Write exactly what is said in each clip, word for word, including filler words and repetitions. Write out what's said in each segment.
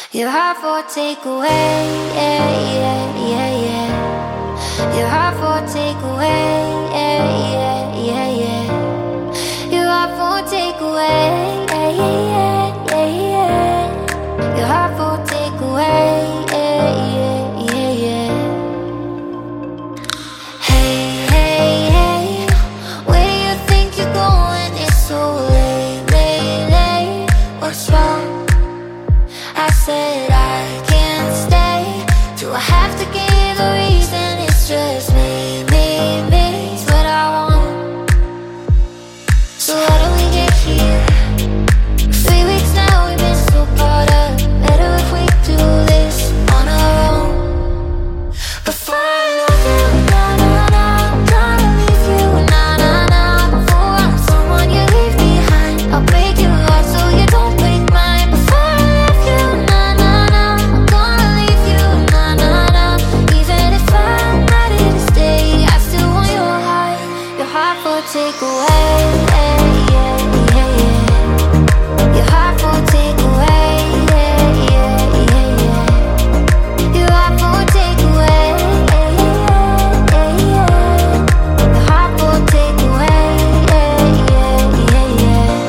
Your heart for takeaway, yeah, yeah, yeah, yeah. Your heart for takeaway, yeah, yeah, yeah, yeah. Your heart for takeaway, yeah, yeah, yeah, yeah, yeah. Your heart for takeaway, yeah, yeah, yeah, yeah. Hey, hey, hey, where do you think you're going? It's so late, late, late. What's wrong? I said I can't stay. Do I have to give a reason? It's just me, me, me. It's what I want. So how do we get here? Three weeks now, we've been so caught up. Better if we do this on our own. Before I love you, nah, nah, nah, I'm gonna leave you, nah, nah, nah. Before I'm someone you leave behind, I'll break your heart so you don't break mine. Before I love you, nah, nah, nah, I'm gonna leave you, nah, nah, nah. Even if I'm ready to stay, I still want your heart, your heart for takeaway, yeah, yeah, yeah, yeah. Your heart for takeaway, yeah, yeah, yeah, yeah. Your heart for takeaway, yeah, yeah, yeah, yeah. Your heart for takeaway, yeah, yeah, yeah, yeah.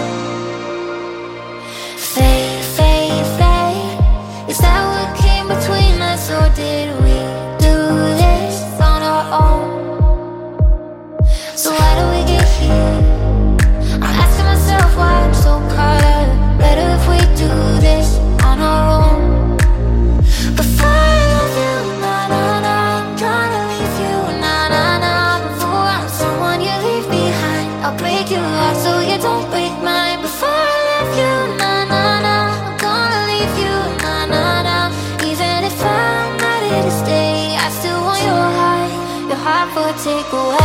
Fade, fade, fade. Is that what came between us, or did we do this on our own? So how do we get here? I'm asking myself why I'm so caught up. Better if we do this on our own. Before I love you, nah, nah, nah, I'm gonna leave you, nah, nah, nah. Before I'm someone you leave behind, I'll break your heart so you don't break mine. Before I love you, nah, nah, nah, I'm gonna leave you, nah, nah, nah. Even if I'm ready to stay, I still want your heart, your heart for takeaway.